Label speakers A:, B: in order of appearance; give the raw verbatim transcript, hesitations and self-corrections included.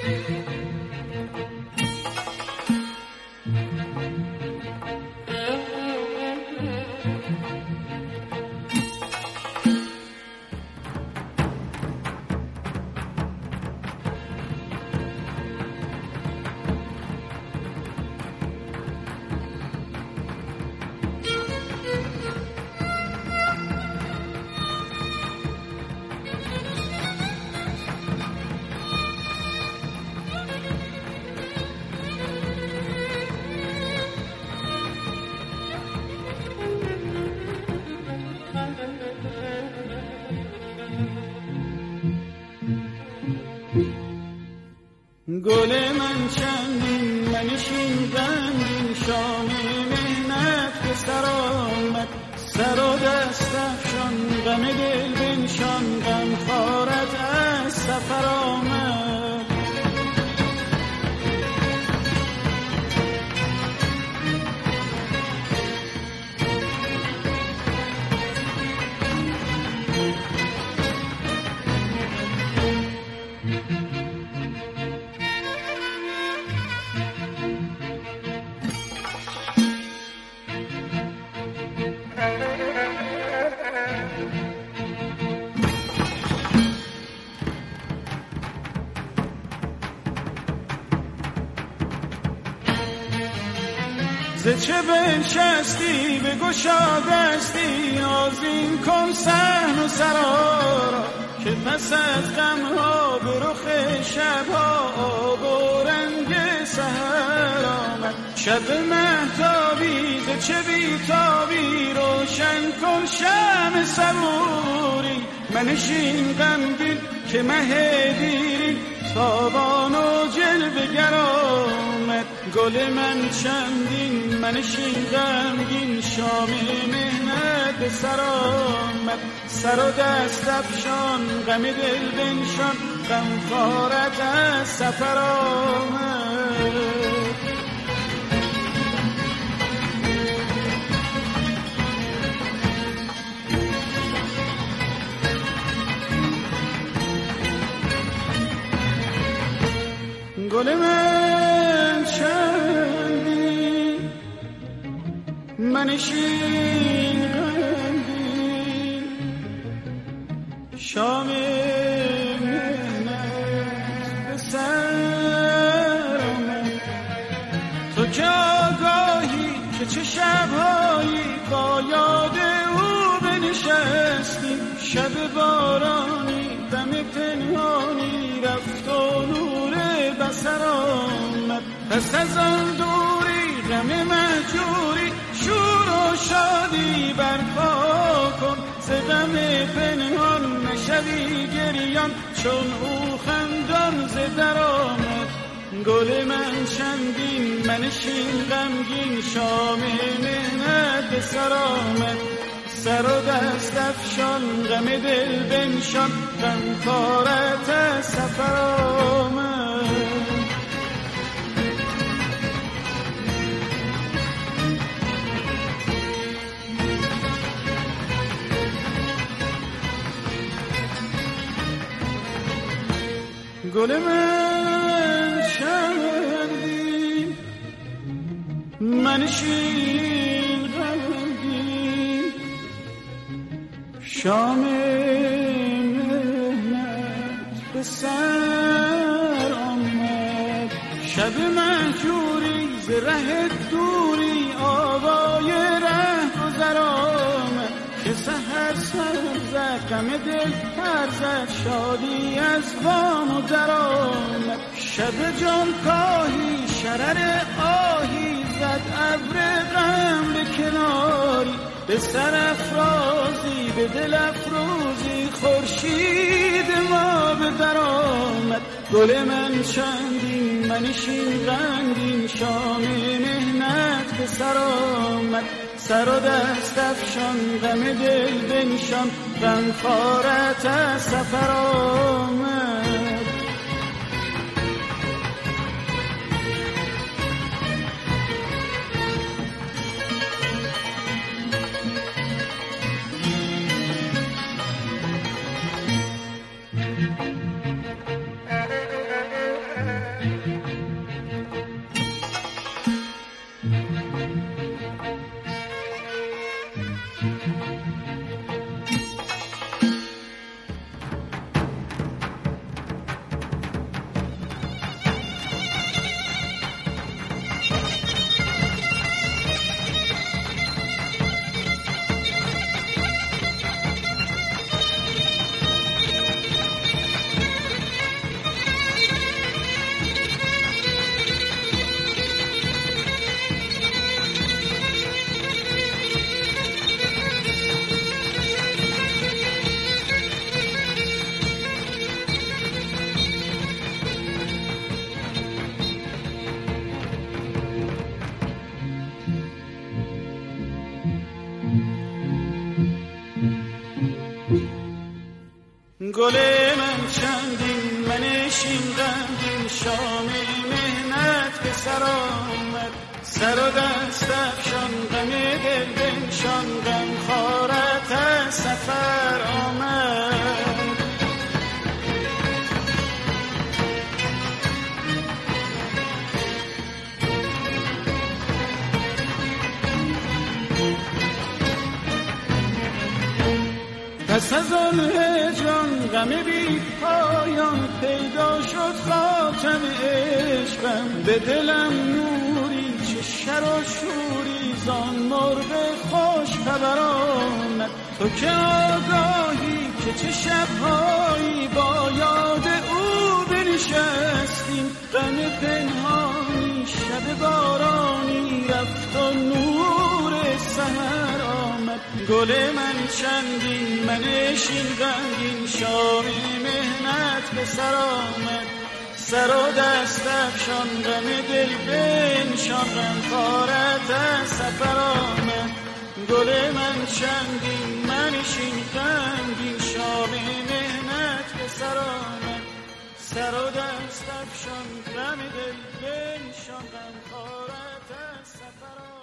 A: گل من چندین منشین غمگین شام مهنت به سر آمد سر و دست افشان غم دل بنشان غم خارت از سفر آمد ز چه بنشستی بگشا دستی آذین کن صحن و سرا را که پس از غمها به رخ شبها آب و رنگ سحر آمد شب مهتابی ز چه بیتابی روشن کن شمع صبوری منشین غمگین که مه دیری تابان و جلوه گر آمد گل من چندین منشین غمگین شام مهنت به سر آمد سر و دست افشان غم دل بنشان غم خارت از سفر آمد گل من چندین منشین غمگین شام مهنت به سر آمد تو که آگاهی که چه شبهایی با یاد او بنشستی شب بارانی دم پنهانی رفت و نور بسر آمد پس از آن دوری غم مهجوری شور و شادی برپا کن ز غم پنهان نشوی گریان چون او خندان ز در آمد گل من چندین منشین غمگین شام مهنت به سر آمد سر و دست افشان غم دل بنشان غم خارت از سفر آمد گل من چندین منشین غمگین شام مهنت به سر آمد شب مهجوری ز ره دوری آوای ره گذر آمد که سحر سر زد غم دل پر زد شادی از بام و در آمد شب جان کاهی شرر آهی زد ابر غم به کناری به سر افرازی به دل افروزی خورشید ما به در آمد گل من چندین منشین غمگین شام مهنت به سر آمد سر و دست افشان غم دل بنشان غم خارت از سفر آمد گل من چندین منشین غمگین شام مهنت به سر آمد سر و دست افشان غم دل بنشان غم خارت از سفر آمد پس از آن هجران غم بی پایان پیدا شد خاتم عشقم به دلم نوری چه شر و شوری زان مرغ خوش خبر آمد تو که آگاهی که چه شبهایی با یاد او بنشستیم غم پنهانی شب بارانی رفت و نور سحر آمد گل من چندین منشین غمگین شام مهنت به سر آمد سر و دست افشان غم دل بنشان غم خارت از سفر آمد گل من چندین منشین غمگین شام مهنت به سر آمد سر و دست افشان غم دل بنشان غم خارت از سفر آمد